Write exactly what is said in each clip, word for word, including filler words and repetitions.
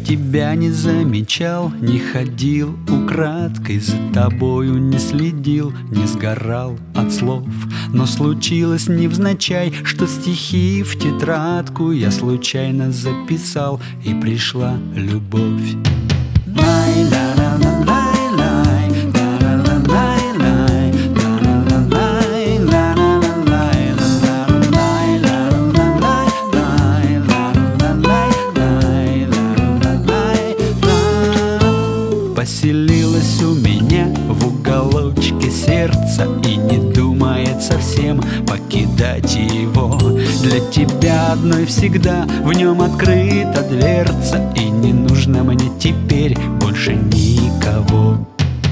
тебя не замечал, не ходил украдкой, за тобою не следил, не сгорал от слов. Но случилось невзначай, что стихи в тетрадку я случайно записал, и пришла любовь. Поселилась у меня в уголочке сердца и не думает совсем покидать его. Для тебя одной всегда в нем открыта дверца, и не нужно мне теперь больше никого.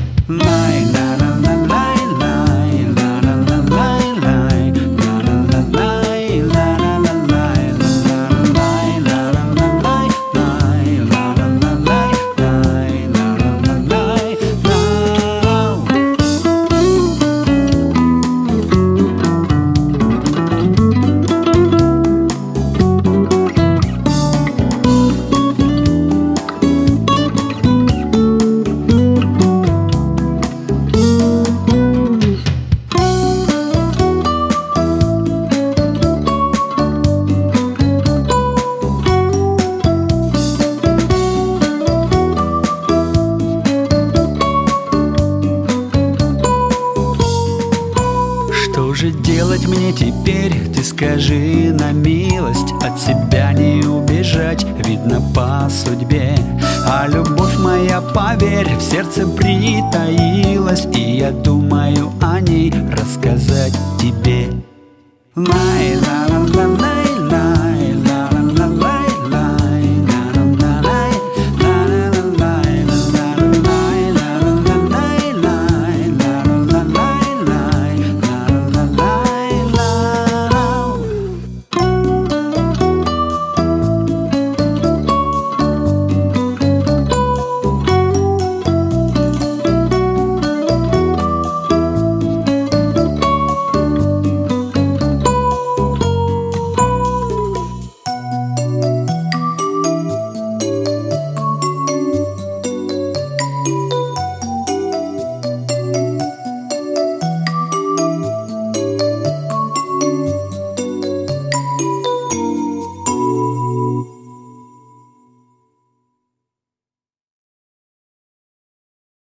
Что же делать мне теперь, ты скажи на милость? От себя не убежать, видно по судьбе. А любовь моя, поверь, в сердце притаилась, и я думаю о ней рассказать тебе. Лай-ла.